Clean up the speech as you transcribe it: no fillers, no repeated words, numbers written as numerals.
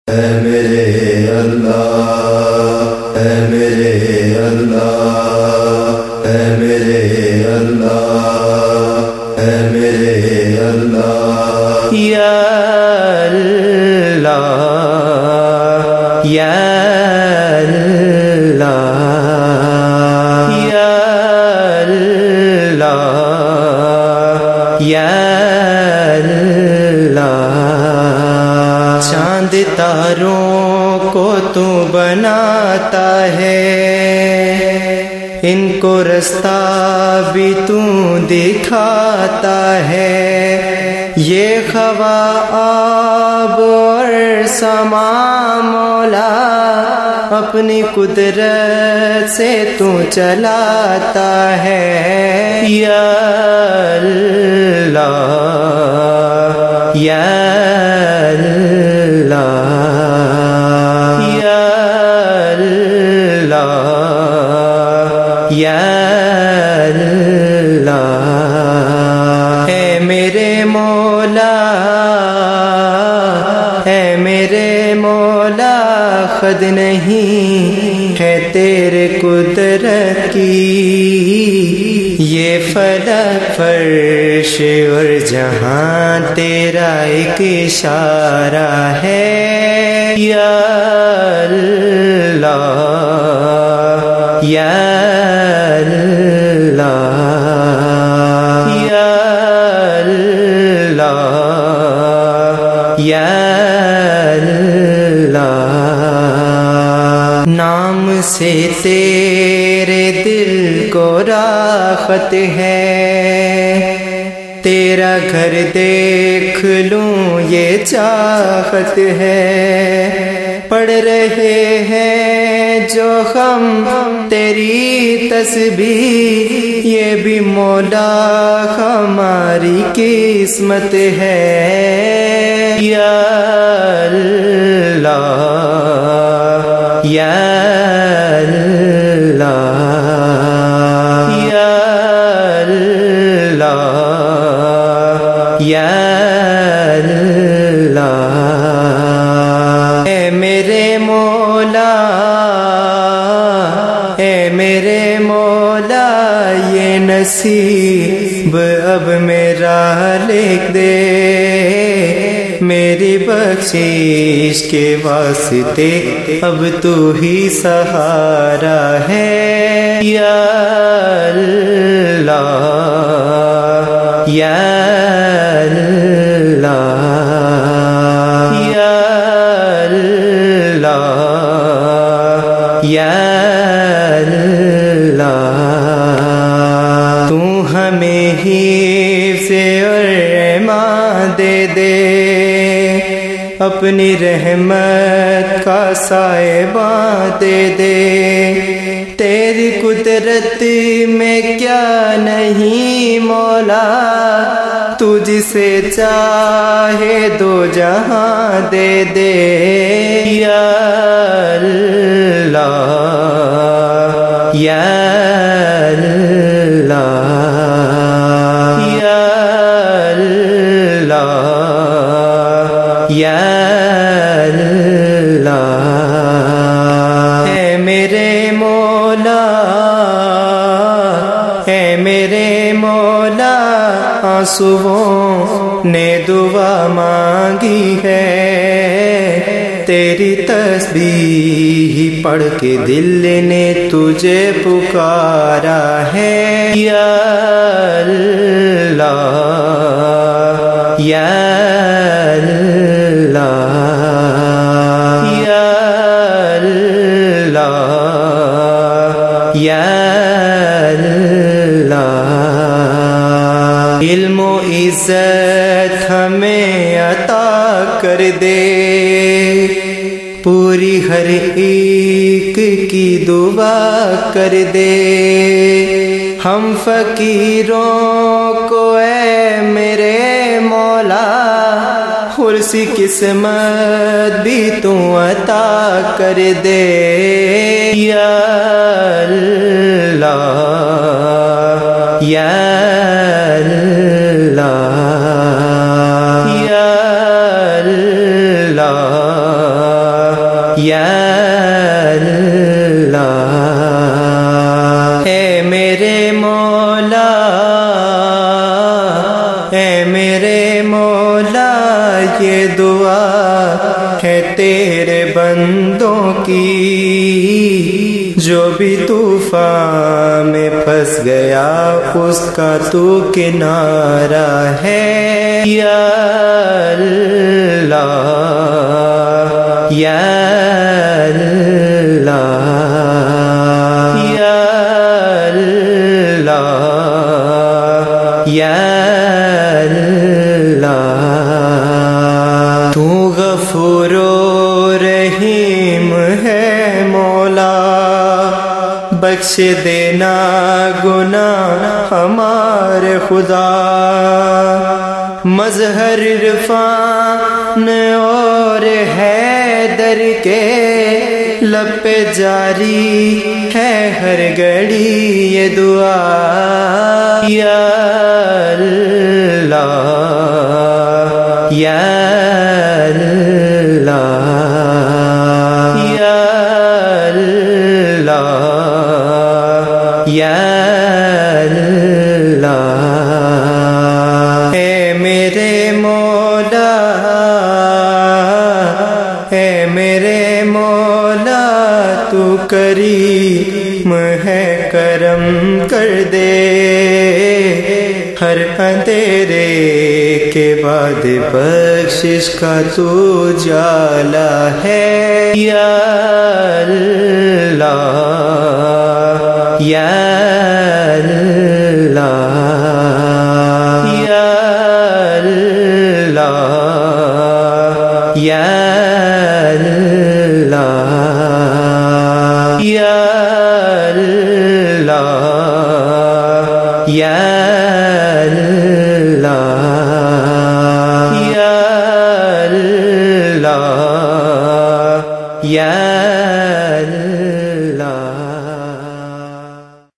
اے میرے اللہ، اے میرے اللہ، اے میرے اللہ، اے میرے اللہ، یا اللہ یا اللہ یا اللہ یا اللہ۔ چاند تاروں کو تو بناتا ہے، ان کو رستہ بھی تو دکھاتا ہے، یہ ہوا آب اور سما مولا اپنی قدرت سے تو چلاتا ہے۔ یا اللہ یا اللہ یا اللہ یا اللہ۔ اے میرے مولا، اے میرے مولا، حد نہیں ہے تیرے قدرت کی، یہ فلک فرش اور جہاں تیرا ایک اشارہ ہے۔ یا اللہ یا اللہ یا اللہ یا اللہ۔ نام سے تیرے دل کو راحت ہے، تیرا گھر دیکھ لوں یہ چاہت ہے، پڑھ رہے ہیں جو ہم تیری تسبیح، یہ بھی مولا ہماری قسمت ہے۔ یا اللہ یا اللہ یا اللہ یا اللہ۔ اے میرے مولا، اے میرے مولا، یہ نصیب اب میرا لکھ دے، میری بخشش کے واسطے اب تو ہی سہارا ہے۔ یا اللہ یا اللہ یا اللہ یا اللہ۔ تو ہمیں حفظ اور ایمان دے دے، اپنی رحمت کا سائباں دے دے، تیری قدرت میں کیا نہیں مولا، تو جسے چاہے دو جہاں دے دے۔ یا اللہ یا اللہ یا اللہ یا اللہ۔ اے میرے مولا، اے میرے مولا، آنسوؤں نے دعا مانگی ہے، تیری تسبیح پڑھ کے دل نے تجھے پکارا ہے۔ یا اللہ یا اللہ یا اللہ یا اللہ۔ علم و عزت ہمیں عطا کر دے، پوری ہر ایک کی دعا کر دے، ہم فقیروں کو اے میرے مولا خرسی قسمت بھی تو عطا کر دے۔ یا اللہ یا اللہ یا اللہ یا اللہ۔ اے میرے مولا، اے میرے مولا، یہ دعا ہے تیرے بندوں کی، جو بھی طوفان میں پھنس گیا اس کا تو کنارہ ہے۔ یا اللہ، یا اللہ، یا اللہ، یا اللہ۔ تو غفور و رحیم ہے مولا، بخش دینا گناہ ہمارے خدا۔ مظہر عرفان اور حیدر کے لب پہ جاری ہے ہر گھڑی یہ دعا۔ یا اللہ، یا اللہ، یا اللہ، یا اللہ۔ اے میرے مولا، اے میرے مولا، تو کریم ہے، کرم کر دے، ہر اندھیرے کے بعد بخشش کا تو جالا ہے۔ یا اللہ، یا اللہ، یا اللہ، یا اللہ، یا اللہ، یا اللہ، یا اللہ، یا اللہ۔